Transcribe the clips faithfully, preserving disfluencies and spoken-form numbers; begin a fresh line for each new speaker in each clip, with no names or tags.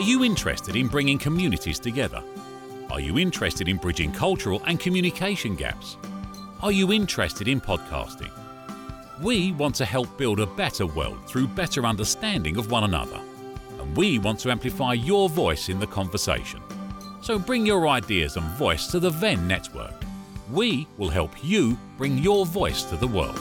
Are you interested in bringing communities together? Are you interested in bridging cultural and communication gaps? Are you interested in podcasting? We want to help build a better world through better understanding of one another. And we want to amplify your voice in the conversation. So bring your ideas and voice to the Venn Network. We will help you bring your voice to the world.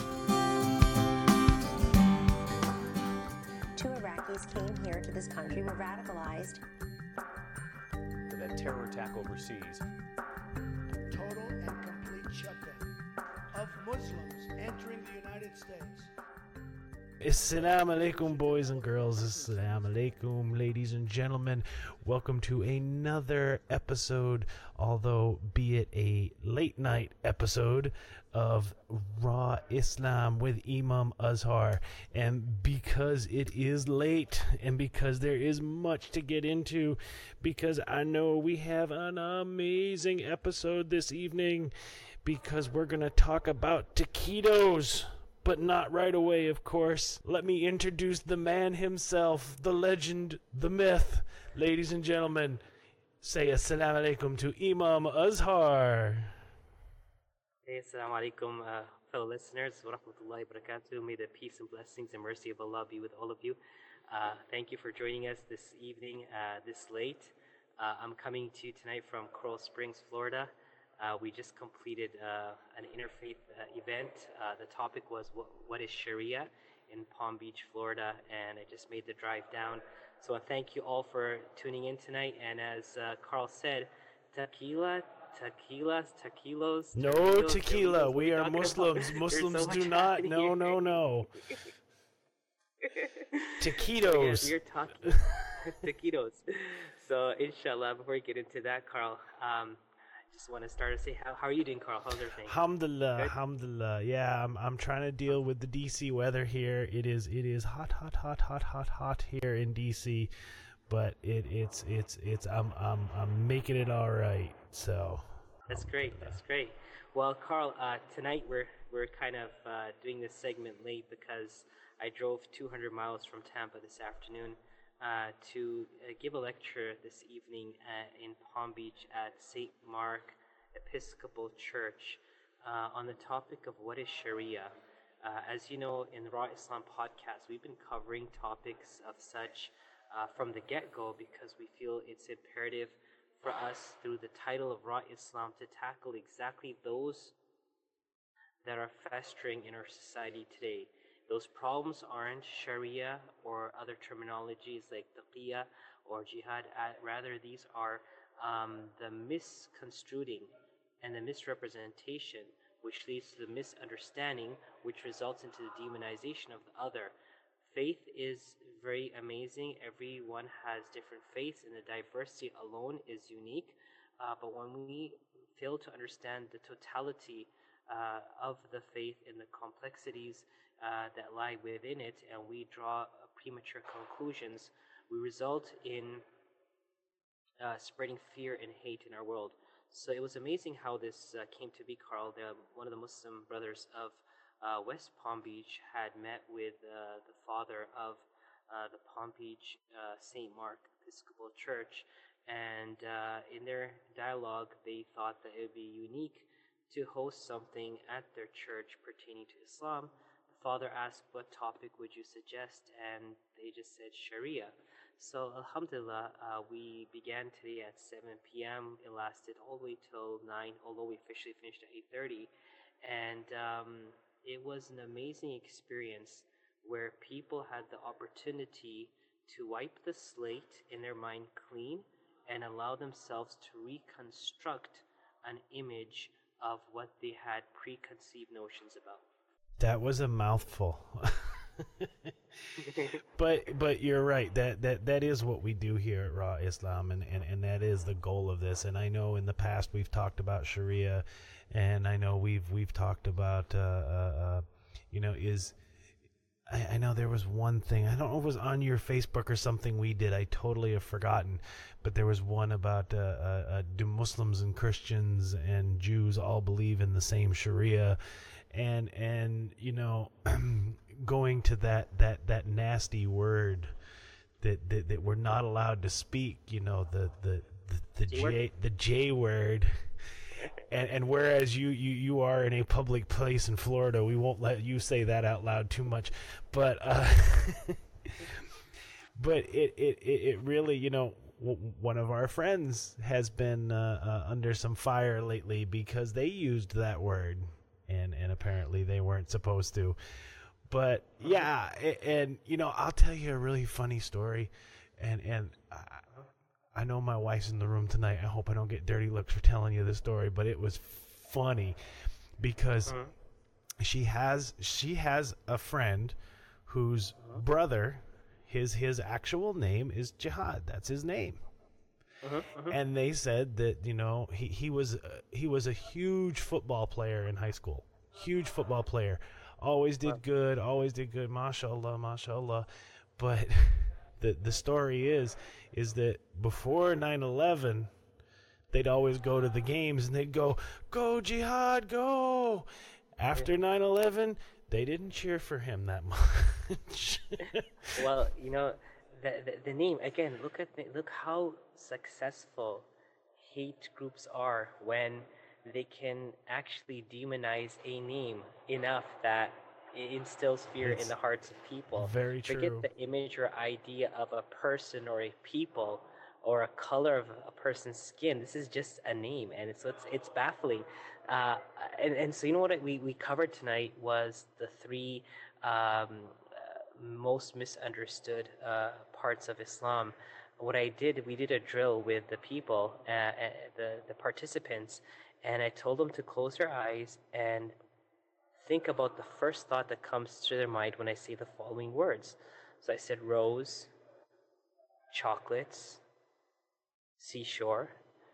Two Iraqis came here to this country, were radicalized.
For that terror attack overseas.
Total and complete shutdown of Muslims entering the United States.
Assalamu alaikum, boys and girls. Assalamu alaikum, ladies and gentlemen. Welcome to another episode, although be it a late night episode of Raw Islam with Imam Azhar. And because it is late and because there is much to get into, because I know we have an amazing episode this evening, because we're going to talk about taquitos. But not right away, of course. Let me introduce the man himself, the legend, the myth. Ladies and gentlemen, say assalamu alaikum to Imam Azhar.
Hey, assalamu alaikum, uh, fellow listeners. Wa rahmatullahi wa barakatuh. May the peace and blessings and mercy of Allah be with all of you. Uh, thank you for joining us this evening, uh, this late. Uh, I'm coming to you tonight from Coral Springs, Florida. Uh, we just completed uh, an interfaith uh, event. Uh, the topic was what, what is Sharia in Palm Beach, Florida, and I just made the drive down. So I thank you all for tuning in tonight. And as uh, Carl said, tequila, tequilas, tequilos.
No
tequilos,
tequila. We are
talking
Muslims.
about.
Muslims
so
do
much
not.
happening
No,
here.
no, no. Taquitos.
We're talking taquitos. So inshallah, before we get into that, Carl, um, just want to start to say how, how are you doing, Carl? How's everything?
Alhamdulillah,
Good?
alhamdulillah. Yeah, I'm I'm trying to deal with the D C weather here. It is it is hot, hot, hot, hot, hot, hot here in D C, but it it's it's it's I'm I'm I'm making it all right. So
That's great. That's great. Well, Carl, uh, tonight we're we're kind of uh, doing this segment late because I drove two hundred miles from Tampa this afternoon uh, to uh, give a lecture this evening at, in Palm Beach at Saint Mark Episcopal Church uh, on the topic of what is Sharia. Uh, as you know, in the Raw Islam podcast, we've been covering topics of such uh, from the get-go because we feel it's imperative for us through the title of Raw Islam to tackle exactly those that are festering in our society today. Those problems aren't Sharia or other terminologies like taqiyya or jihad. Rather, these are um, the misconstruing and the misrepresentation, which leads to the misunderstanding, which results into the demonization of the other. Faith is very amazing. Everyone has different faiths, and the diversity alone is unique. Uh, but when we fail to understand the totality uh, of the faith and the complexities uh, that lie within it, and we draw uh, premature conclusions, we result in uh, spreading fear and hate in our world. So it was amazing how this uh, came to be, Carl. The, one of the Muslim brothers of uh, West Palm Beach had met with uh, the father of uh, the Palm Beach uh, Saint Mark Episcopal Church, and uh, in their dialogue, they thought that it would be unique to host something at their church pertaining to Islam. The father asked, what topic would you suggest? And they just said Sharia. So alhamdulillah, uh, we began today at seven p.m. It lasted all the way till nine, although we officially finished at eight thirty. And um, it was an amazing experience where people had the opportunity to wipe the slate in their mind clean and allow themselves to reconstruct an image of what they had preconceived notions about.
that was a mouthful. but but you're right, that that that is what we do here at Raw Islam, and, and and that is the goal of this. And I know in the past we've talked about Sharia, and I know we've we've talked about uh, uh, uh, you know is I, I know there was one thing, I don't know if it was on your Facebook or something we did, I totally have forgotten, but there was one about uh, uh, uh, do Muslims and Christians and Jews all believe in the same Sharia, and and you know going to that that that nasty word that, that, that we're not allowed to speak, you know, the the the, the
J word?
J the J word. And and whereas you, you, you are in a public place in Florida, we won't let you say that out loud too much. But uh, but it, it, it really, you know, w- one of our friends has been uh, uh, under some fire lately because they used that word, and, and apparently they weren't supposed to. But yeah, and, and you know, I'll tell you a really funny story, and and. I, I know my wife's in the room tonight. I hope I don't get dirty looks for telling you this story, but it was funny because uh-huh. she has she has a friend whose uh-huh. brother, his his actual name is Jihad. That's his name. Uh-huh. Uh-huh. And they said that, you know, he he was uh, he was a huge football player in high school. Huge football player. Always did wow. good, always did good. MashaAllah, MashaAllah. But the the story is is that before nine eleven, they'd always go to the games and they'd go, "Go Jihad, go!" After nine eleven, they didn't cheer for him that much.
Well, you know, the, the the name again. Look at the, look how successful hate groups are when they can actually demonize a name enough that it instills fear it's in the hearts of people.
Very true.
Forget the image or idea of a person or a people or a color of a person's skin. This is just a name, and it's it's, it's baffling. Uh, and, and so you know what we, we covered tonight was the three um, most misunderstood uh, parts of Islam. What I did, we did a drill with the people, uh, the, the participants, and I told them to close their eyes and think about the first thought that comes to their mind when I say the following words. So I said rose, chocolates, seashore,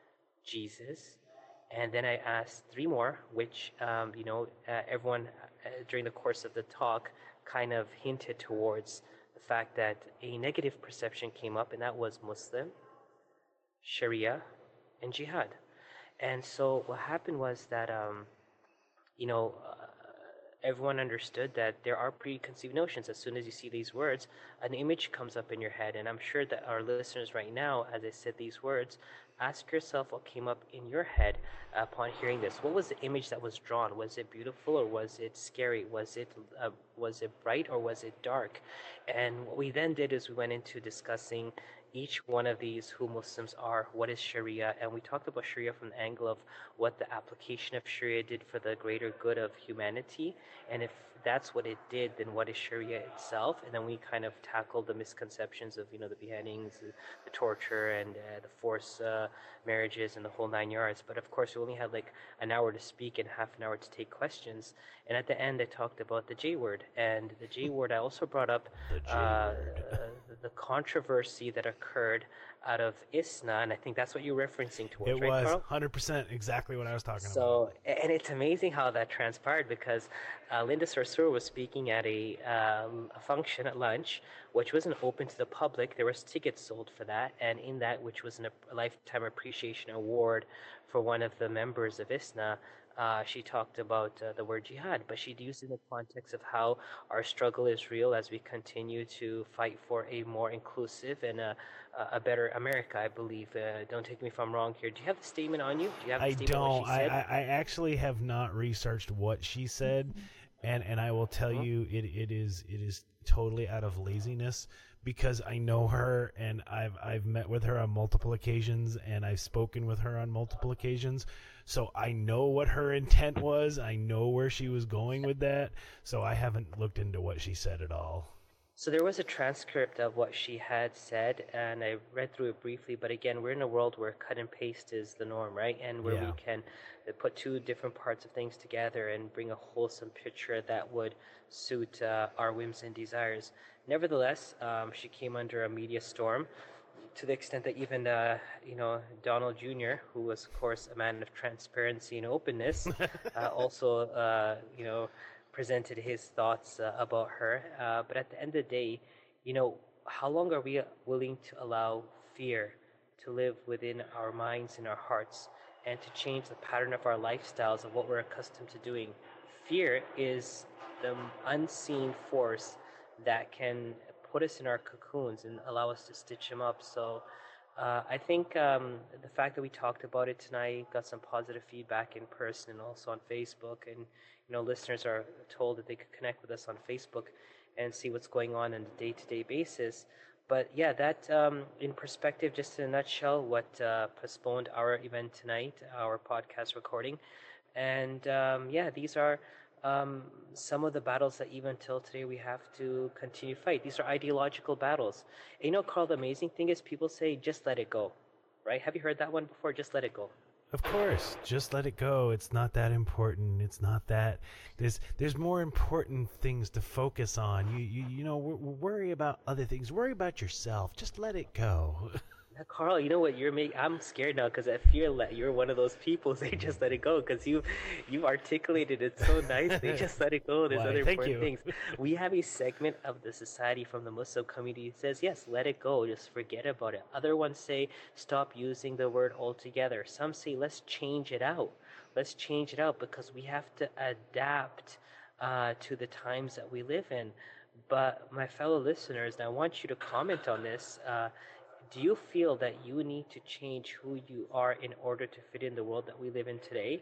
Jesus, and then I asked three more, which, um, you know, uh, everyone uh, during the course of the talk kind of hinted towards the fact that a negative perception came up, and that was Muslim, Sharia, and Jihad. And so what happened was that, um, you know, uh, everyone understood that there are preconceived notions. As soon as you see these words, an image comes up in your head. And I'm sure that our listeners right now, as I said these words, ask yourself what came up in your head upon hearing this. What was the image that was drawn? Was it beautiful or was it scary? Was it uh, was it bright or was it dark? And what we then did is we went into discussing each one of these, who Muslims are, what is Sharia, and we talked about Sharia from the angle of what the application of Sharia did for the greater good of humanity, and if that's what it did, then what is Sharia itself? And then we kind of tackled the misconceptions of, you know, the beheadings, the, the torture, and uh, the forced uh, marriages, and the whole nine yards. But of course, we only had like an hour to speak and half an hour to take questions. And at the end, I talked about the J word, and the J word. I also brought up uh, uh, the controversy that occurred out of ISNA, and I think that's what you're referencing towards,
it
right,
was
Carl?
one hundred percent exactly what I was talking
so,
about.
And it's amazing how that transpired, because uh, Linda Sarsour was speaking at a, um, a function at lunch, which wasn't open to the public. There was tickets sold for that, and in that, which was an, a Lifetime Appreciation Award for one of the members of ISNA, Uh, she talked about uh, the word jihad, but she used it in the context of how our struggle is real as we continue to fight for a more inclusive and a, a better America, I believe. Uh, don't take me if I'm wrong here. Do you have the statement on you? Do you have the
I
statement
don't.
what she said?
I, I, I actually have not researched what she said, and, and I will tell
uh-huh.
you it, it is it is totally out of laziness, because I know her and I've I've met with her on multiple occasions and I've spoken with her on multiple occasions. So I know what her intent was. I know where she was going with that. So I haven't looked into what she said at all.
So there was a transcript of what she had said, and I read through it briefly. But again, we're in a world where cut and paste is the norm, right? And where
Yeah.
we can put two different parts of things together and bring a wholesome picture that would suit uh, our whims and desires. Nevertheless, um, she came under a media storm, to the extent that even, uh, you know, Donald Junior, who was, of course, a man of transparency and openness, uh, also, uh, you know, presented his thoughts uh, about her. Uh, but at the end of the day, you know, how long are we willing to allow fear to live within our minds and our hearts, and to change the pattern of our lifestyles of what we're accustomed to doing? Fear is the unseen force that can put us in our cocoons and allow us to stitch them up. So uh, I think um, the fact that we talked about it tonight, got some positive feedback in person and also on Facebook, and you know, listeners are told that they could connect with us on Facebook and see what's going on on a day-to-day basis. But yeah, that um, in perspective, just in a nutshell, what uh, postponed our event tonight, our podcast recording. And um, yeah, these are um, some of the battles that even till today we have to continue to fight. These are ideological battles. And you know, Carl, the amazing thing is people say, just let it go, right? Have you heard that one before? Just let it go.
Of course, just let it go. It's not that important. It's not that. There's there's more important things to focus on. You you you know, w- worry about other things. Worry about yourself. Just let it go.
Now, Carl, you know what you're making? I'm scared now because I fear that you're one of those people who say just let it go, because you you've articulated it so nicely. Just let it go. There's
Why,
other
thank
important
you.
things. We have a segment of the society from the Muslim community that says, yes, let it go. Just forget about it. Other ones say stop using the word altogether. Some say let's change it out. Let's change it out because we have to adapt uh, to the times that we live in. But my fellow listeners, and I want you to comment on this. Uh, Do you feel that you need to change who you are in order to fit in the world that we live in today?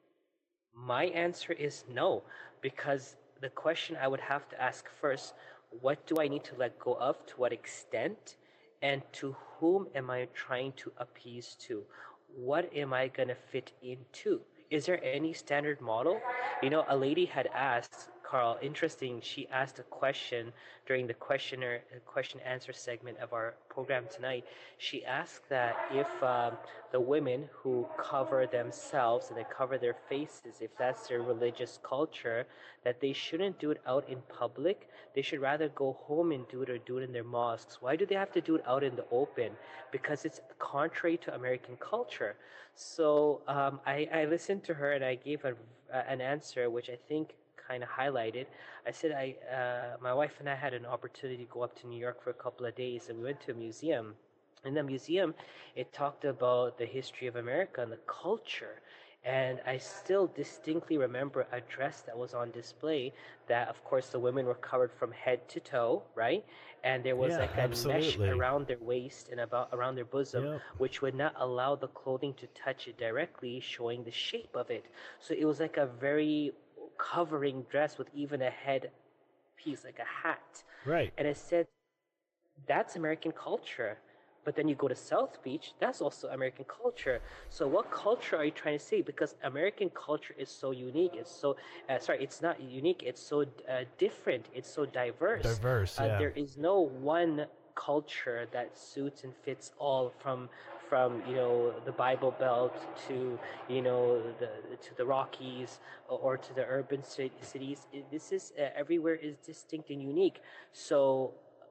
My answer is no, because the question I would have to ask first, what do I need to let go of, to what extent, and to whom am I trying to appease to? What am I going to fit into? Is there any standard model? You know, a lady had asked, Carl, interesting, she asked a question during the questioner question answer segment of our program tonight. She asked that if um, the women who cover themselves and they cover their faces, if that's their religious culture, that they shouldn't do it out in public. They should rather go home and do it or do it in their mosques. Why do they have to do it out in the open? Because it's contrary to American culture. So um, I, I listened to her and I gave a, uh, an answer which I think kind of highlighted. I said I, uh, my wife and I had an opportunity to go up to New York for a couple of days, and we went to a museum. In the museum, it talked about the history of America and the culture. And I still distinctly remember a dress that was on display that, of course, the women were covered from head to toe, right? And there was
Yeah,
like a
absolutely.
mesh around their waist and about around their bosom,
Yep.
which would not allow the clothing to touch it directly, showing the shape of it. So it was like a very covering dress with even a head piece, like a hat.
Right.
And I said, that's American culture. But then you go to South Beach, that's also American culture. So what culture are you trying to say? Because American culture is so unique. It's so, uh, sorry, it's not unique. It's so uh, different. It's so diverse.
Diverse,
Uh,
yeah.
there is no one culture that suits and fits all, from from you know the Bible Belt to you know the to the Rockies or, or to the urban ci- cities. It, this is uh, everywhere is distinct and unique. So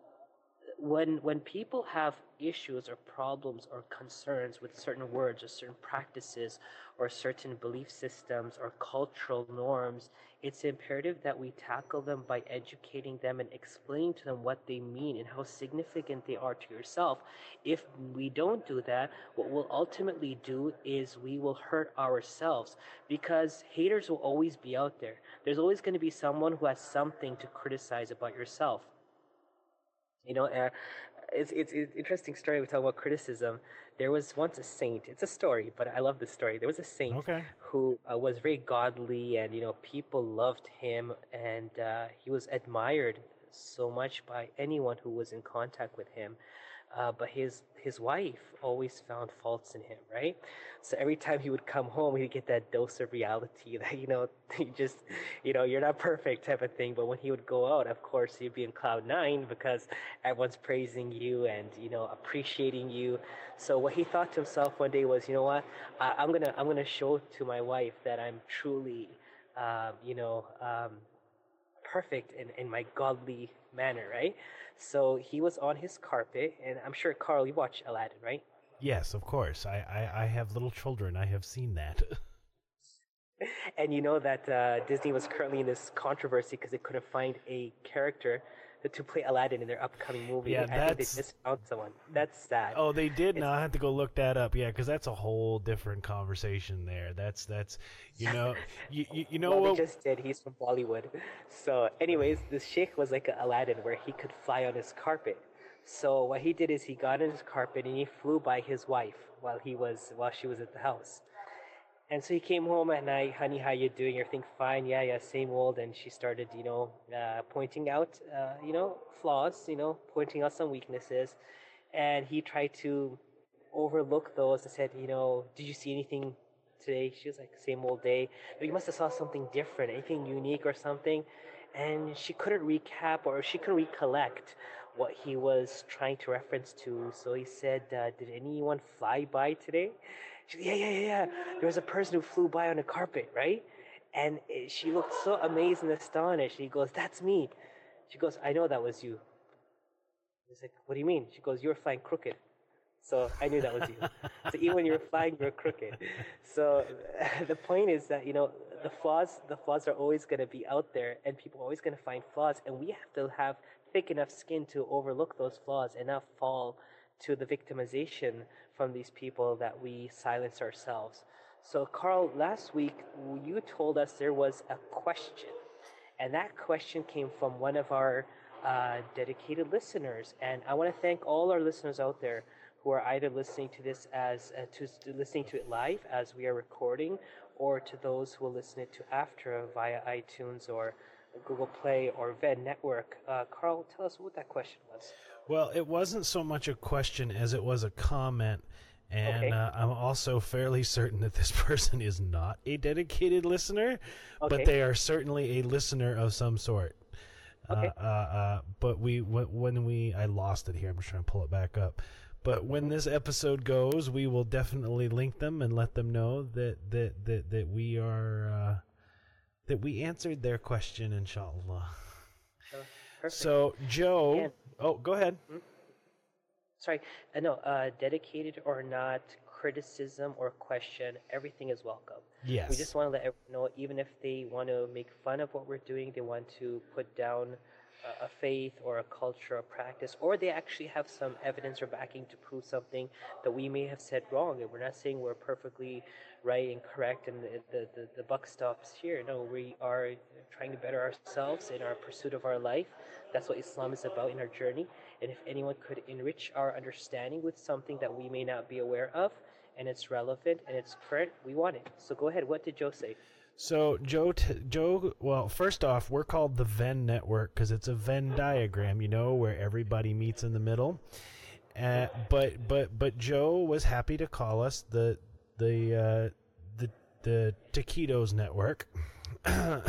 when when people have issues or problems or concerns with certain words or certain practices or certain belief systems or cultural norms, it's imperative that we tackle them by educating them and explaining to them what they mean and how significant they are to yourself. If we don't do that, what we'll ultimately do is we will hurt ourselves, because haters will always be out there. There's always going to be someone who has something to criticize about yourself. You know, uh, it's, it's it's interesting story. We talk about criticism. There was once a saint. It's a story, but I love this story. There was a saint
Okay.
who uh, was very godly, and you know, people loved him, and uh, he was admired so much by anyone who was in contact with him. Uh, but his his wife always found faults in him, right? So every time he would come home, he'd get that dose of reality that, you know, you just, you know, you're not perfect type of thing. But when he would go out, of course, he'd be in cloud nine because everyone's praising you and, you know, appreciating you. So what he thought to himself one day was, you know what, I, I'm gonna I'm gonna show to my wife that I'm truly, um, you know. Um, perfect in, in my godly manner, right? So he was on his carpet, and I'm sure, Carl, you watch Aladdin, right?
Yes, of course. I, I, I have little children. I have seen that.
And you know that uh, Disney was currently in this controversy because they couldn't find a character to play Aladdin in their upcoming movie.
Yeah,
I think they
that's-
just found someone. That's sad.
Oh, they did.
It's-
Now I have to go look that up. Yeah, because that's a whole different conversation there. That's that's you know you you, you know
well,
what?
they just did. He's from Bollywood. So, anyways, this sheikh was like a Aladdin, where he could fly on his carpet. So what he did is he got on his carpet and he flew by his wife while he was while she was at the house. And so he came home at night, honey, how you doing? Everything fine? Yeah, yeah, same old. And she started, you know, uh, pointing out, uh, you know, flaws, you know, pointing out some weaknesses. And he tried to overlook those and said, you know, did you see anything today? She was like, same old day. But you must have saw something different, anything unique or something. And she couldn't recap or she couldn't recollect what he was trying to reference to. So he said, uh, did anyone fly by today? She said, yeah, yeah, yeah, yeah. There was a person who flew by on a carpet, right? And it, she looked so amazed and astonished. He goes, that's me. She goes, I know that was you. He's like, what do you mean? She goes, you were flying crooked. So I knew that was you. So even when you were flying, you were crooked. So the point is that, you know, the flaws, the flaws are always going to be out there, and people are always going to find flaws, and we have to have thick enough skin to overlook those flaws and not fall to the victimization from these people that we silence ourselves. So Carl, last week you told us there was a question, and that question came from one of our uh, dedicated listeners, and I want to thank all our listeners out there who are either listening to this as uh, to, to listening to it live as we are recording, or to those who will listen it to after via iTunes or Google Play or Venn Network. Uh, Carl, tell us what that question was.
Well, it wasn't so much a question as it was a comment, and
Okay.
uh, I'm also fairly certain that this person is not a dedicated listener,
Okay.
but they are certainly a listener of some sort.
Okay.
Uh, uh, uh, but we when when we I lost it here. I'm just trying to pull it back up. But when this episode goes, we will definitely link them and let them know that that that, that we are uh, that we answered their question, inshallah.
Uh, perfect.
So Joe,
Yeah.
oh, go ahead.
Sorry, uh, no, uh, dedicated or not, criticism or question, everything is welcome.
Yes.
We just want to let everyone know, even if they want to make fun of what we're doing, they want to put down a, a faith or a culture or practice, or they actually have some evidence or backing to prove something that we may have said wrong. And we're not saying we're perfectly right and correct and the, the, the, the buck stops here. No, we are trying to better ourselves in our pursuit of our life. That's what Islam is about in our journey. And if anyone could enrich our understanding with something that we may not be aware of, and it's relevant and it's current, we want it. So go ahead. What did Joe say?
So Joe, t- Joe. Well, first off, we're called the Venn Network because it's a Venn diagram, you know, where everybody meets in the middle. Uh, but but but Joe was happy to call us the the uh, the the Taquitos Network,
Mm,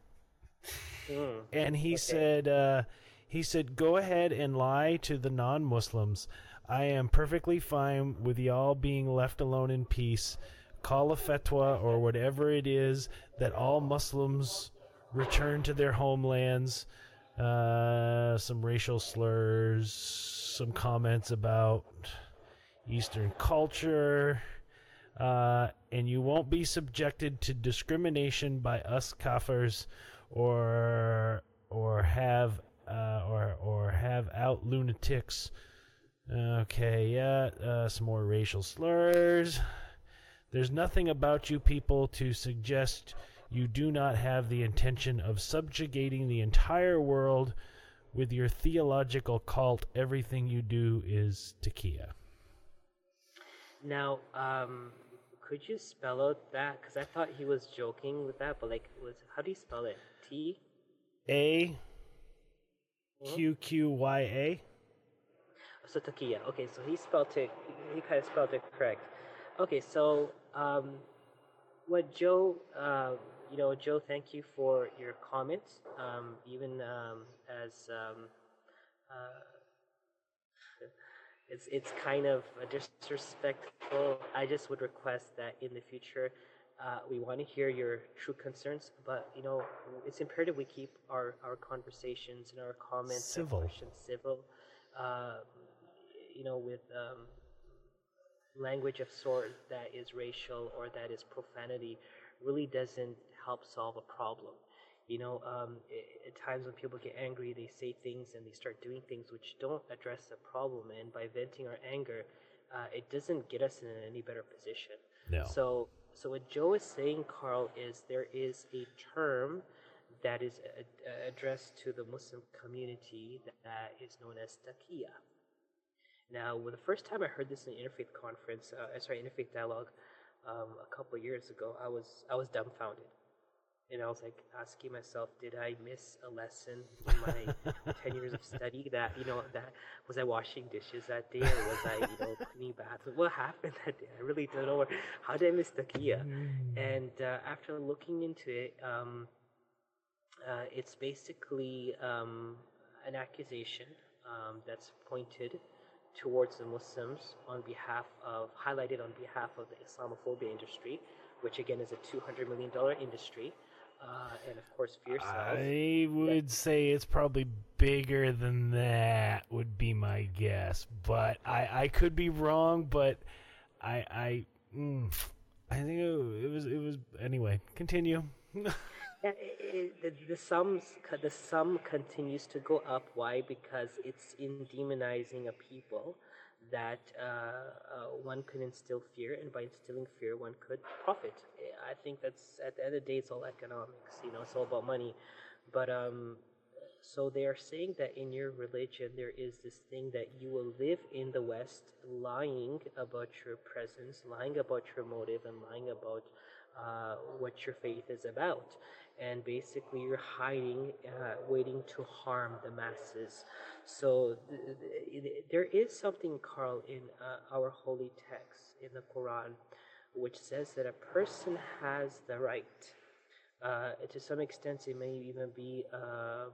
and he
okay.
said uh, he said go ahead and lie to the non-Muslims. I am perfectly fine with y'all being left alone in peace. Call a fatwa or whatever it is that all Muslims return to their homelands. Uh, some racial slurs, some comments about Eastern culture, uh, and you won't be subjected to discrimination by us kafirs, or or have uh, or or have out lunatics. Okay, yeah, uh, some more racial slurs. There's nothing about you people to suggest you do not have the intention of subjugating the entire world with your theological cult. Everything you do is taqiyya.
Now, um, could you spell out that? Because I thought he was joking with that, but like, was how do you spell it? T?
A Q Q Y A.
So Takiya. Okay, so he spelled it. He kind of spelled it correct. Okay, so um, what Joe, uh, you know, Joe, thank you for your comments. Um, even um, as um, uh, it's it's kind of disrespectful. I just would request that in the future, uh, we want to hear your true concerns, but you know, it's imperative we keep our, our conversations and our comments,
Civil.
and questions civil. Uh, you know, with um, language of sort that is racial or that is profanity, really doesn't help solve a problem. You know, um, i- at times when people get angry, they say things and they start doing things which don't address the problem. And by venting our anger, uh, it doesn't get us in any better position.
No.
So, so what Joe is saying, Carl, is there is a term that is a- addressed to the Muslim community that is known as taqiyya. Now, well, the first time I heard this in an interfaith conference, uh, sorry, interfaith dialogue, um, a couple of years ago, I was I was dumbfounded. And I was like asking myself, did I miss a lesson in my ten years of study? That, you know, that was I washing dishes that day, or was I, you know, cleaning bathrooms? What happened that day? I really don't know. How did I miss taqiyya? And uh, after looking into it, um, uh, it's basically um, an accusation um, that's pointed towards the Muslims on behalf of, highlighted on behalf of the Islamophobia industry, which again is a two hundred million dollars industry. Uh, and of course, fear sells.
I would
that,
say it's probably bigger than that, would be my guess. But I, I could be wrong. But I I mm, I think it, it was it was anyway. Continue.
yeah, it, it, the, the sums the sum continues to go up. Why? Because it's in demonizing a people that uh, uh, one could instill fear, and by instilling fear, one could profit. I think that's, at the end of the day, it's all economics. You know, it's all about money. But um, so they are saying that in your religion there is this thing that you will live in the West, lying about your presence, lying about your motive, and lying about uh, what your faith is about. And basically, you're hiding, uh, waiting to harm the masses. So th- th- there is something, Carl, in uh, our holy text, in the Quran, which says that a person has the right, uh, to some extent it may even be, um,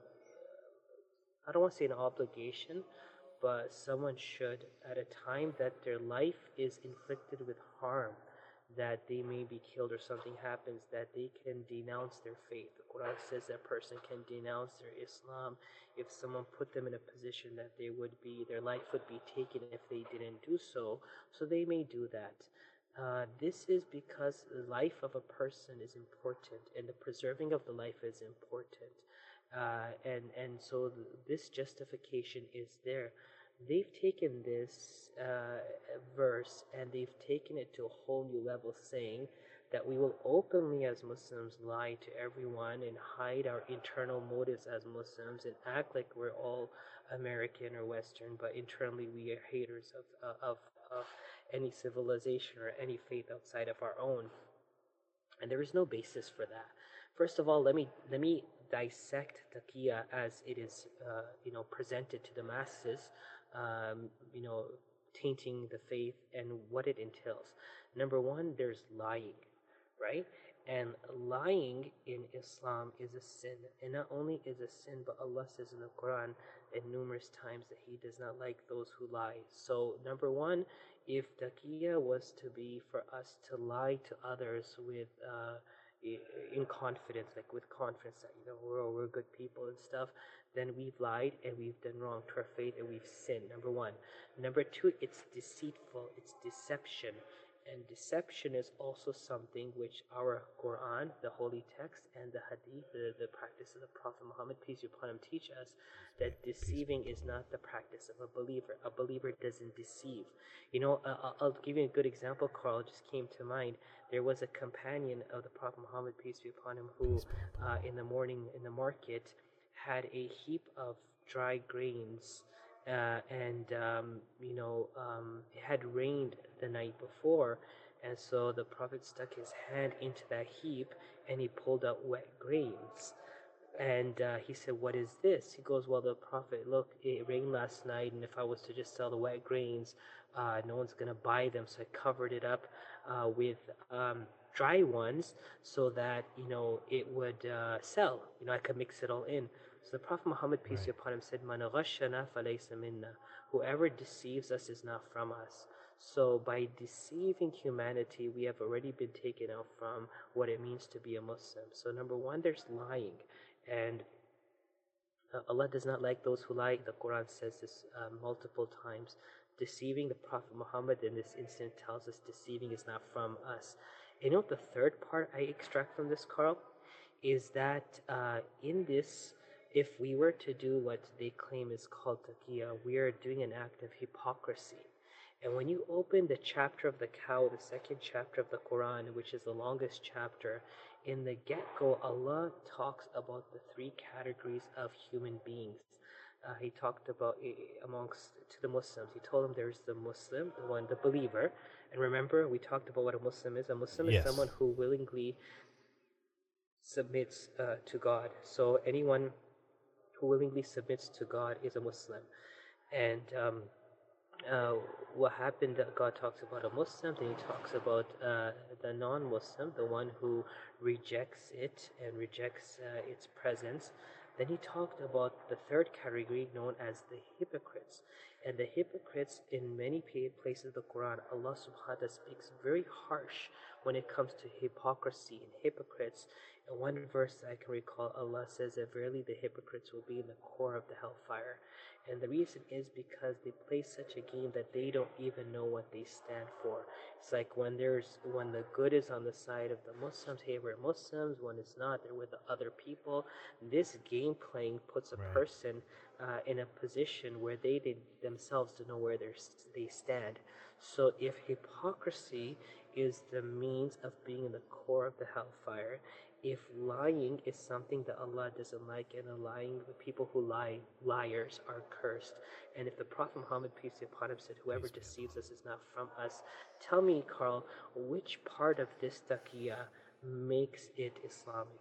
I don't want to say an obligation, but someone should, at a time that their life is inflicted with harm, that they may be killed or something happens, that they can denounce their faith. The Quran says that person can denounce their Islam if someone put them in a position that they would be, their life would be taken if they didn't do so. So they may do that. Uh, this is because the life of a person is important, and the preserving of the life is important. Uh, and, and so th- this justification is there. They've taken this uh, verse and they've taken it to a whole new level, saying that we will openly as Muslims lie to everyone and hide our internal motives as Muslims and act like we're all American or Western, but internally we are haters of, uh, of, of any civilization or any faith outside of our own. And there is no basis for that. First of all, let me let me dissect taqiyya as it is, uh, you know, presented to the masses, um, you know, tainting the faith and what it entails. Number one, there's lying, right? And lying in Islam is a sin. And not only is a sin, but Allah says in the Quran in numerous times that He does not like those who lie. So, number one, if taqiyya was to be for us to lie to others with uh, in confidence, like with confidence that, you know, we're, we're good people and stuff, then we've lied and we've done wrong to our faith and we've sinned, number one. Number two, it's deceitful, it's deception. And deception is also something which our Quran, the holy text, and the hadith, the, the practice of the Prophet Muhammad, peace be upon him, teach us that deceiving is not the practice of a believer. A believer doesn't deceive. You know, uh, I'll give you a good example, Carl, just came to mind. There was a companion of the Prophet Muhammad, peace be upon him, who uh, in the morning in the market had a heap of dry grains. Uh, and, um, you know, um, it had rained the night before, and so the Prophet stuck his hand into that heap, and he pulled out wet grains. And uh, he said, "What is this?" He goes, "Well, the Prophet, look, it rained last night, and if I was to just sell the wet grains, uh, no one's going to buy them, so I covered it up uh, with um, dry ones so that, you know, it would uh, sell. You know, I could mix it all in." So the Prophet Muhammad, peace be upon him, said, "Man ghashana falaysa minna." Whoever deceives us is not from us. So by deceiving humanity, we have already been taken out from what it means to be a Muslim. So number one, there's lying. And uh, Allah does not like those who lie. The Quran says this uh, multiple times. Deceiving the Prophet Muhammad in this instant tells us deceiving is not from us. And you know what the third part I extract from this, Carl? is that uh, in this, if we were to do what they claim is called taqiyya, we are doing an act of hypocrisy. And when you open the chapter of the cow, the second chapter of the Quran, which is the longest chapter, in the get-go, Allah talks about the three categories of human beings. Uh, he talked about uh, amongst to the Muslims. He told them there's the Muslim, the one, the believer. And remember, we talked about what a Muslim is. A Muslim
Yes.
is someone who willingly submits uh, to God. So anyone who willingly submits to God is a Muslim. And um, uh, what happened, that God talks about a Muslim, then he talks about uh, the non-Muslim, the one who rejects it and rejects uh, its presence. Then he talked about the third category known as the hypocrites. And the hypocrites, in many places of the Quran, Allah subhanahu wa ta'ala speaks very harsh when it comes to hypocrisy and hypocrites. In one verse that I can recall, Allah says that verily the hypocrites will be in the core of the hellfire. And the reason is because they play such a game that they don't even know what they stand for. It's like when there's when the good is on the side of the Muslims, hey, we're Muslims. When it's not, they're with the other people. This game playing puts a
Right.
person uh, in a position where they did themselves don't know where they're, they stand. So if hypocrisy is the means of being in the core of the hellfire, if lying is something that Allah doesn't like, and the lying, the people who lie, liars are cursed. And if the Prophet Muhammad, peace be upon him, said, whoever deceives us is not from us, tell me, Carl, which part of this taqiyya makes it Islamic?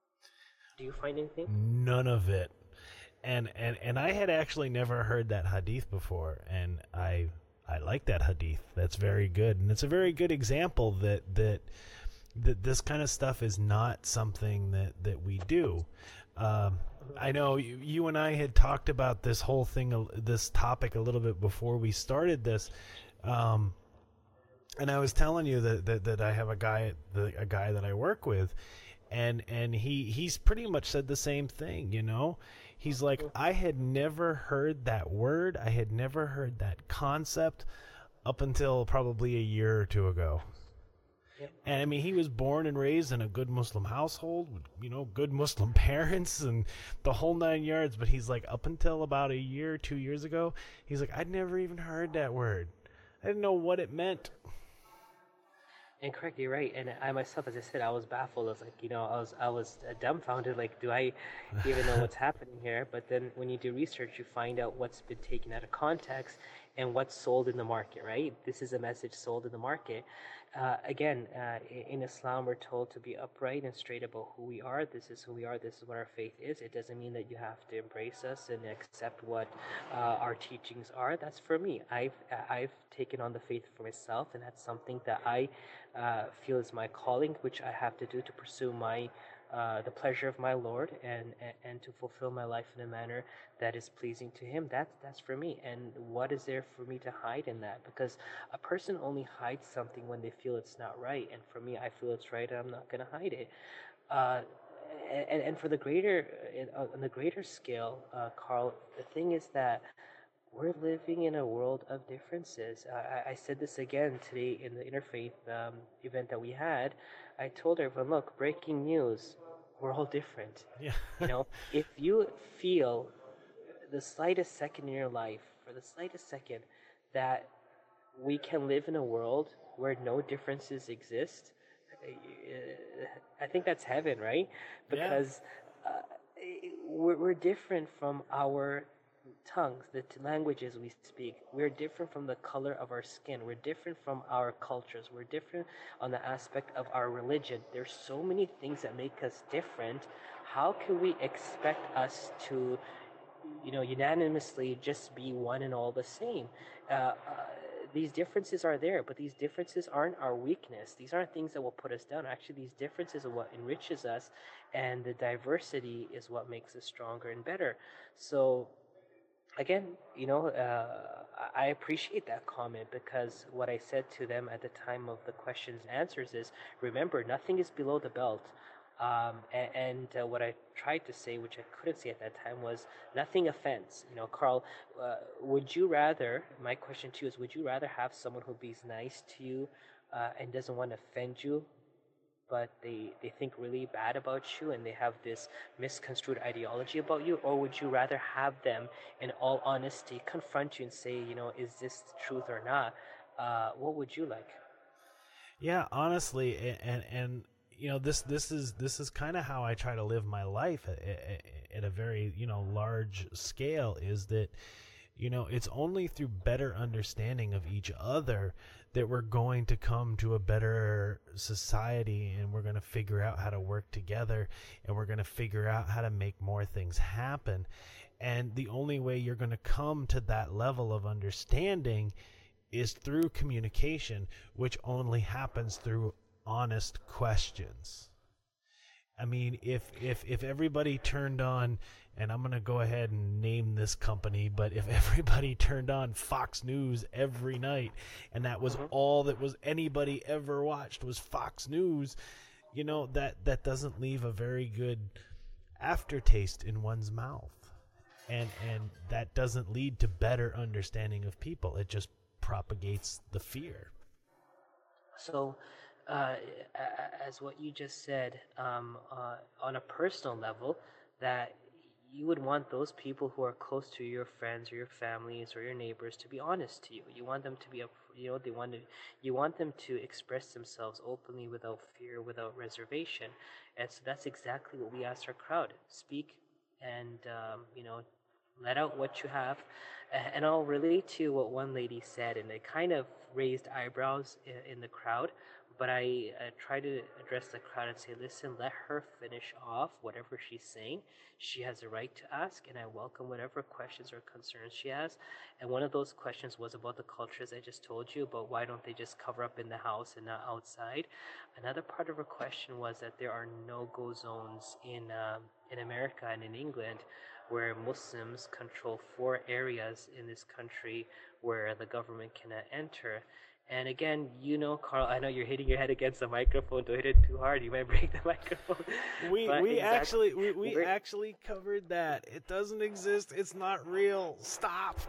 Do you find anything?
None of it. And and and I had actually never heard that hadith before, and I I like that hadith. That's very good, and it's a very good example that that that this kind of stuff is not something that that we do. Um, I know you, you and I had talked about this whole thing, this topic, a little bit before we started this. Um, and I was telling you that, that, that I have a guy, the, a guy that I work with, and and he he's pretty much said the same thing. You know, he's like, I had never heard that word, I had never heard that concept up until probably a year or two ago.
Yep.
And I mean, he was born and raised in a good Muslim household, with, you know, good Muslim parents and the whole nine yards. But he's like, up until about a year, two years ago, he's like, I'd never even heard that word. I didn't know what it meant.
And correct, you're right. And I myself, as I said, I was baffled. I was like, you know, I was I was uh, dumbfounded. Like, do I even know what's happening here? But then when you do research, you find out what's been taken out of context and what's sold in the market, right? This is a message sold in the market. Uh, again, uh, in Islam, we're told to be upright and straight about who we are. This is who we are. This is what our faith is. It doesn't mean that you have to embrace us and accept what uh, our teachings are. That's for me. I've I've taken on the faith for myself, and that's something that I uh, feel is my calling, which I have to do to pursue my uh, the pleasure of my Lord and, and and to fulfill my life in a manner that is pleasing to Him. That's that's for me. And what is there for me to hide in that? Because a person only hides something when they feel it's not right. And for me, I feel it's right, and I'm not going to hide it. Uh, and and for the greater on the greater scale, uh, Carl, the thing is that we're living in a world of differences. I, I said this again today in the interfaith um, event that we had. I told everyone, look, breaking news, we're all different.
Yeah.
You know, if you feel the slightest second in your life, for the slightest second, that we can live in a world where no differences exist, I think that's heaven, right? Because uh, we're, we're different from our tongues, the t- languages we speak. We're different from the color of our skin. We're different from our cultures. We're different on the aspect of our religion. There's so many things that make us different. How can we expect us to, you know, unanimously just be one and all the same? Uh, uh, these differences are there, but these differences aren't our weakness. These aren't things that will put us down. Actually, these differences are what enriches us, and the diversity is what makes us stronger and better. So, again, you know, uh, I appreciate that comment, because what I said to them at the time of the questions and answers is, remember, nothing is below the belt. Um, and and uh, what I tried to say, which I couldn't say at that time, was nothing offends. You know, Carl, uh, would you rather, my question to you is, would you rather have someone who be nice to you uh, and doesn't want to offend you, but they, they think really bad about you and they have this misconstrued ideology about you? Or would you rather have them, in all honesty, confront you and say, you know, is this the truth or not? Uh, what would you like?
Yeah, honestly, a- and and you know, this this is this is kind of how I try to live my life at, at, at a very, you know, large scale, is that, you know, it's only through better understanding of each other that we're going to come to a better society, and we're going to figure out how to work together, and we're going to figure out how to make more things happen. And the only way you're going to come to that level of understanding is through communication, which only happens through honest questions. I mean, if if if everybody turned on, and I'm going to go ahead and name this company, but if everybody turned on Fox News every night, and that was mm-hmm. all that was anybody ever watched was Fox News, you know, that that doesn't leave a very good aftertaste in one's mouth. And and that doesn't lead to better understanding of people. It just propagates the fear.
So, uh, as what you just said, um, uh, on a personal level, that you would want those people who are close to your friends or your families or your neighbors to be honest to you. You want them to be, up, you know, they want to, you want them to express themselves openly without fear, without reservation. And so that's exactly what we ask our crowd: speak and um, you know, let out what you have. And I'll relate to what one lady said, and it kind of raised eyebrows in, in the crowd. But I uh, try to address the crowd and say, listen, let her finish off whatever she's saying. She has a right to ask, and I welcome whatever questions or concerns she has. And one of those questions was about the cultures I just told you, about why don't they just cover up in the house and not outside. Another part of her question was that there are no-go zones in uh, in America and in England, where Muslims control four areas in this country where the government cannot enter. And again, you know, Carl, I know you're hitting your head against the microphone. Don't hit it too hard; you might break the microphone.
We
but
we
exactly,
actually we, we actually covered that. It doesn't exist. It's not real. Stop.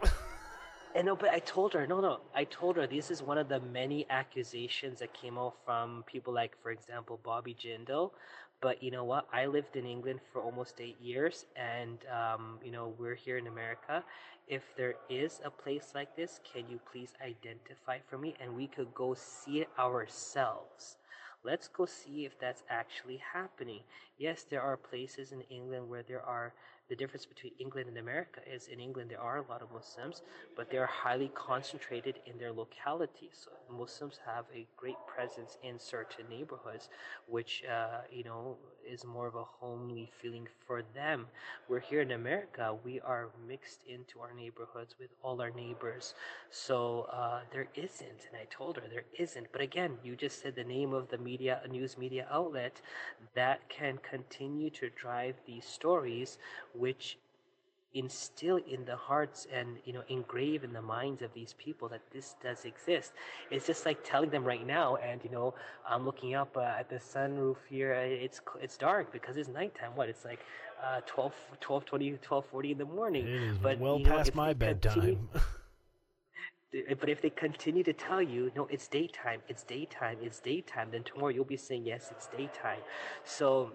And no, but I told her, no, no, I told her this is one of the many accusations that came out from people like, for example, Bobby Jindal. But you know what? I lived in England for almost eight years, and um, you know, we're here in America. If there is a place like this, can you please identify for me, and we could go see it ourselves. Let's go see if that's actually happening. Yes, there are places in England where there are. The difference between England and America is in England there are a lot of Muslims, but they are highly concentrated in their locality. So Muslims have a great presence in certain neighborhoods, which uh, you know, is more of a homely feeling for them. We're here in America, we are mixed into our neighborhoods with all our neighbors. So uh, there isn't, and I told her there isn't. But again, you just said the name of the media, news media outlet that can continue to drive these stories, which instill in the hearts and, you know, engrave in the minds of these people that this does exist. It's just like telling them right now, and you know, I'm looking up uh, at the sunroof here. It's it's dark because it's nighttime. What? It's like uh, twelve, twelve twenty, twelve forty in the morning.
It is
but
well
you know,
past my bedtime.
Continue, but if they continue to tell you, no, it's daytime, it's daytime, it's daytime, then tomorrow you'll be saying, yes, it's daytime. So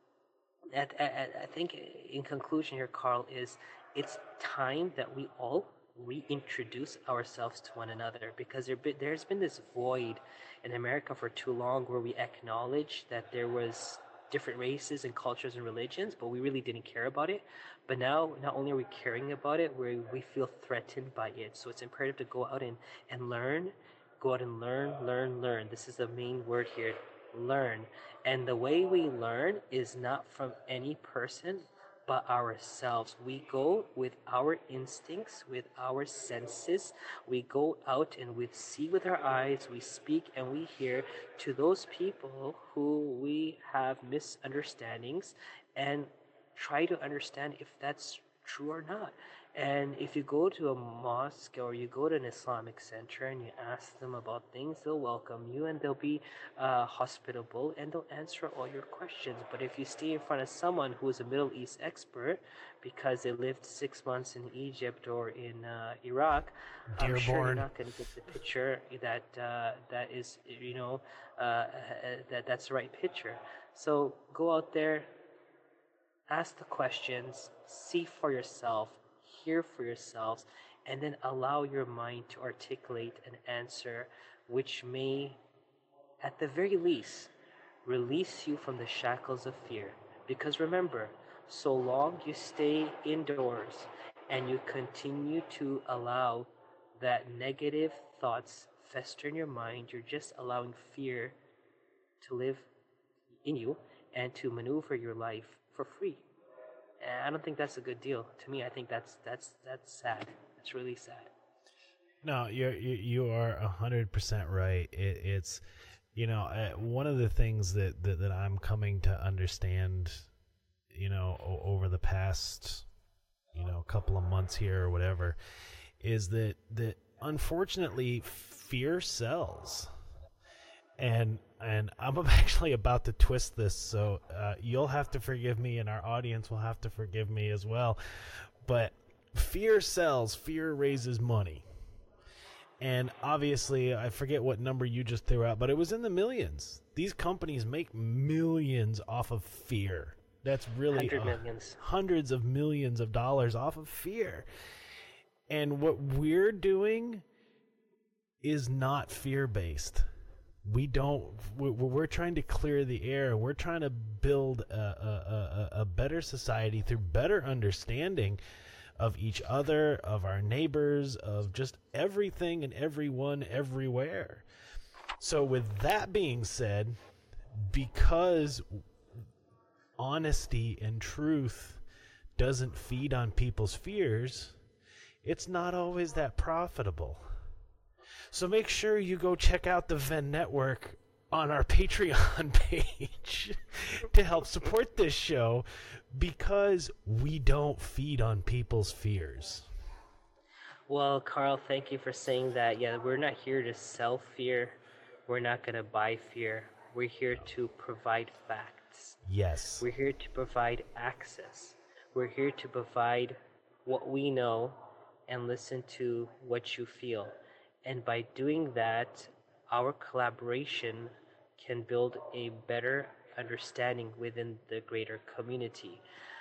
At, at, I think in conclusion here, Carl, is it's time that we all reintroduce ourselves to one another, because there be, there's been this void in America for too long where we acknowledge that there was different races and cultures and religions, but we really didn't care about it. But now, not only are we caring about it, we we feel threatened by it. So it's imperative to go out and, and learn, go out and learn, learn, learn. This is the main word here. Learn. And the way we learn is not from any person but ourselves. We go with our instincts, with our senses. We go out and we see with our eyes, we speak and we hear to those people who we have misunderstandings, and try to understand if that's true or not. And if you go to a mosque or you go to an Islamic center and you ask them about things, they'll welcome you and they'll be uh, hospitable and they'll answer all your questions. But if you stay in front of someone who is a Middle East expert because they lived six months in Egypt or in uh, Iraq, I'm sure you're
Dearborn.
not going to get the picture that uh, that is, you know, uh, that that's the right picture. So go out there, ask the questions, see for yourself, hear for yourselves, and then allow your mind to articulate an answer which may, at the very least, release you from the shackles of fear. Because remember, so long you stay indoors and you continue to allow that negative thoughts fester in your mind, you're just allowing fear to live in you and to maneuver your life for free. And I don't think that's a good deal. To me, I think that's that's that's sad. It's really sad.
No, you're, you you are a hundred percent right. It, it's, you know, uh, one of the things that, that, that I'm coming to understand, you know, o- over the past, you know, couple of months here or whatever, is that that unfortunately fear sells. And and I'm actually about to twist this, so uh, you'll have to forgive me, and our audience will have to forgive me as well. But fear sells. Fear raises money. And obviously, I forget what number you just threw out, but it was in the millions. These companies make millions off of fear. That's really
Hundred
uh,
millions.
hundreds of millions of dollars off of fear. And what we're doing is not fear-based. We don't. We're, we're trying to clear the air. We're trying to build a, a, a, a better society through better understanding of each other, of our neighbors, of just everything and everyone everywhere. So with that being said, because honesty and truth doesn't feed on people's fears, it's not always that profitable. So make sure you go check out the Venn Network on our Patreon page to help support this show, because we don't feed on people's fears.
Well, Carl, thank you for saying that. Yeah, we're not here to sell fear. We're not going to buy fear. We're here to provide facts.
Yes.
We're here to provide access. We're here to provide what we know and listen to what you feel. And by doing that, our collaboration can build a better understanding within the greater community.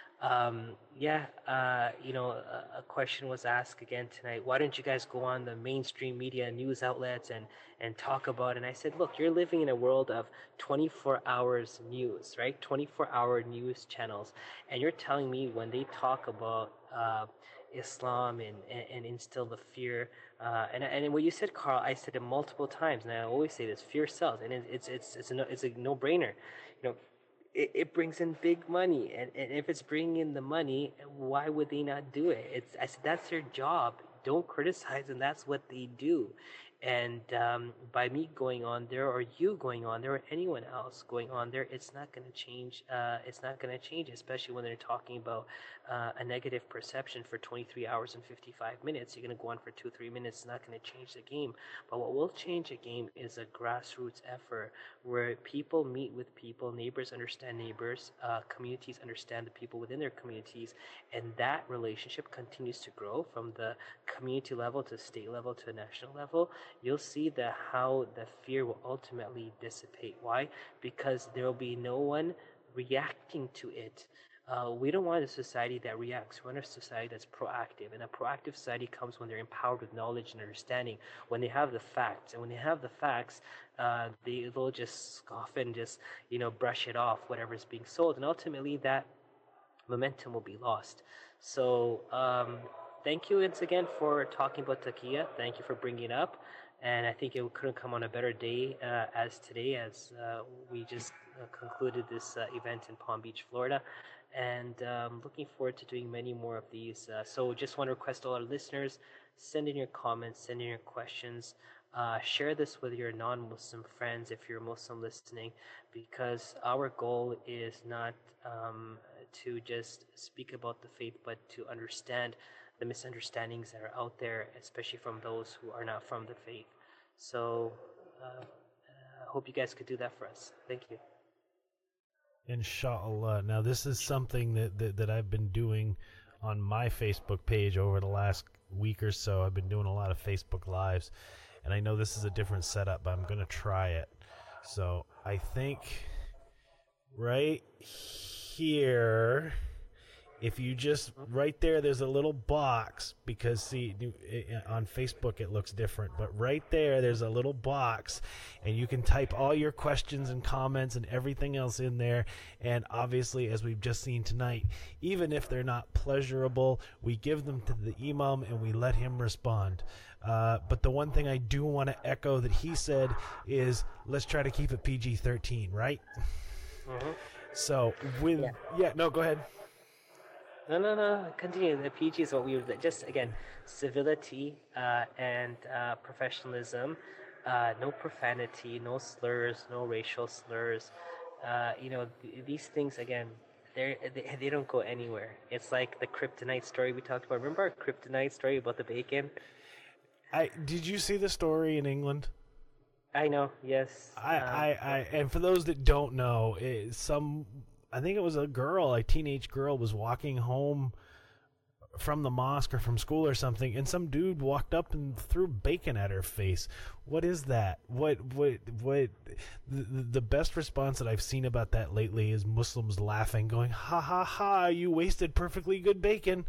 Um, yeah, uh, you know, a, a question was asked again tonight. Why don't you guys go on the mainstream media news outlets and, and talk about it? And I said, look, you're living in a world of twenty-four hours news, right? twenty-four hour news channels. And you're telling me when they talk about uh, Islam and, and, and instill the fear, uh, and and what you said, Carl, I said it multiple times, and I always say this: fear sells, and it, it's it's it's a no, it's a no-brainer. You know, it, it brings in big money, and, and if it's bringing in the money, why would they not do it? It's I said that's their job. Don't criticize them. That's what they do. And um, by me going on there, or you going on there, or anyone else going on there, it's not going to change. Uh, it's not going to change, especially when they're talking about uh, a negative perception for twenty-three hours and fifty-five minutes. You're going to go on for two, three minutes. It's not going to change the game. But what will change a game is a grassroots effort where people meet with people, neighbors understand neighbors, uh, communities understand the people within their communities, and that relationship continues to grow from the community level to state level to national level. You'll see that how the fear will ultimately dissipate. Why? Because there will be no one reacting to it. Uh, we don't want a society that reacts. We want a society that's proactive. And a proactive society comes when they're empowered with knowledge and understanding, when they have the facts. And when they have the facts, uh, they, they'll just scoff and just, you know, brush it off, whatever's being sold. And ultimately, that momentum will be lost. So um, thank you once again for talking about Taqiyya. Thank you for bringing it up. And I think it couldn't come on a better day uh, as today, as uh, we just uh, concluded this uh, event in Palm Beach, Florida. And um, looking forward to doing many more of these. Uh, so just want to request all our listeners, send in your comments, send in your questions. Uh, share this with your non-Muslim friends if you're Muslim listening, because our goal is not um, to just speak about the faith, but to understand the misunderstandings that are out there, especially from those who are not from the faith. So uh, I hope you guys could do that for us. Thank you.
Inshallah. Now, this is something that, that, that I've been doing on my Facebook page over the last week or so. I've been doing a lot of Facebook Lives, and I know this is a different setup, but I'm going to try it. So I think right here, if you just, right there, there's a little box, because see, on Facebook it looks different, but right there, there's a little box, and you can type all your questions and comments and everything else in there, and obviously, as we've just seen tonight, even if they're not pleasurable, we give them to the imam and we let him respond. Uh, but the one thing I do want to echo that he said is, let's try to keep it P G thirteen, right?
Mm-hmm.
So, with, yeah. yeah, no, go ahead.
No, no, no. Continue. The P G is what we would just again, civility uh, and uh, professionalism. Uh, no profanity, no slurs, no racial slurs. Uh, you know, th- these things again, they they they don't go anywhere. It's like the kryptonite story we talked about. Remember our kryptonite story about the bacon?
I did you see the story in England?
I know. Yes.
I,
um,
I, I and for those that don't know, it, some. I think it was a girl, a teenage girl, was walking home from the mosque or from school or something, and some dude walked up and threw bacon at her face. What is that? What, what, what? The, the best response that I've seen about that lately is Muslims laughing, going, ha ha ha, you wasted perfectly good bacon.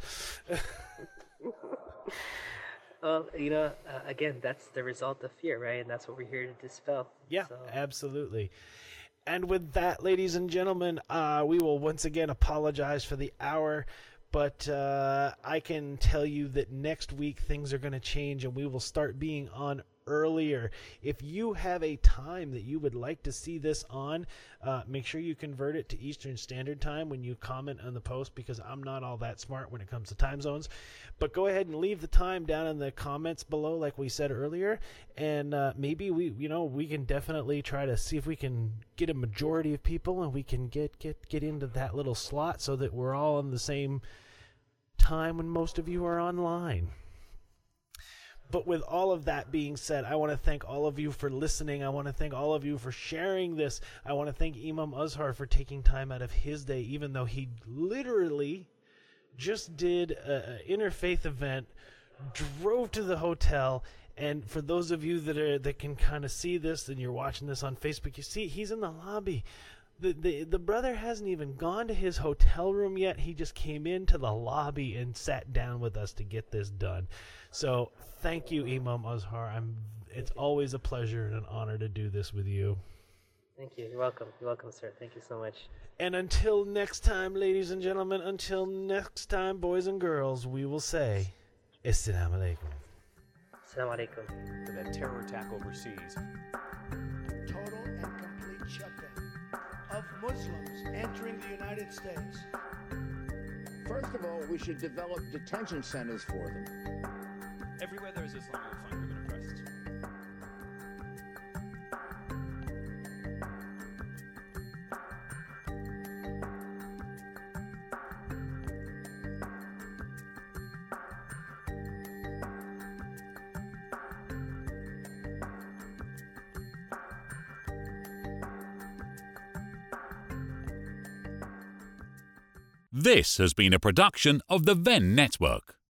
Well, you know, uh, again, that's the result of fear, right? And that's what we're here to dispel.
Yeah,
so.
Absolutely. And with that, ladies and gentlemen, uh, we will once again apologize for the hour, but uh, I can tell you that next week things are going to change and we will start being on earlier. If you have a time that you would like to see this on, uh, make sure you convert it to Eastern Standard Time when you comment on the post, because I'm not all that smart when it comes to time zones. But go ahead and leave the time down in the comments below, like we said earlier, and uh, maybe we, you know, we can definitely try to see if we can get a majority of people and we can get get get into that little slot so that we're all on the same time when most of you are online. But with all of that being said, I want to thank all of you for listening. I want to thank all of you for sharing this. I want to thank Imam Azhar for taking time out of his day, even though he literally just did an interfaith event, drove to the hotel, and for those of you that are that can kind of see this and you're watching this on Facebook, you see he's in the lobby. The, the the brother hasn't even gone to his hotel room yet. He just came into the lobby and sat down with us to get this done. So thank you, Imam Azhar. I'm. It's always a pleasure and an honor to do this with you.
Thank you. You're welcome. You're welcome, sir. Thank you so much.
And until next time, ladies and gentlemen, until next time, boys and girls, we will say, Assalamu alaikum.
Assalamu alaikum.
For that terror attack overseas.
Total and complete shutdown of Muslims entering the United States.
First of all, we should develop detention centers for them.
Everywhere there is Islam, you'll find women oppressed.
This has been a production of the Venn Network.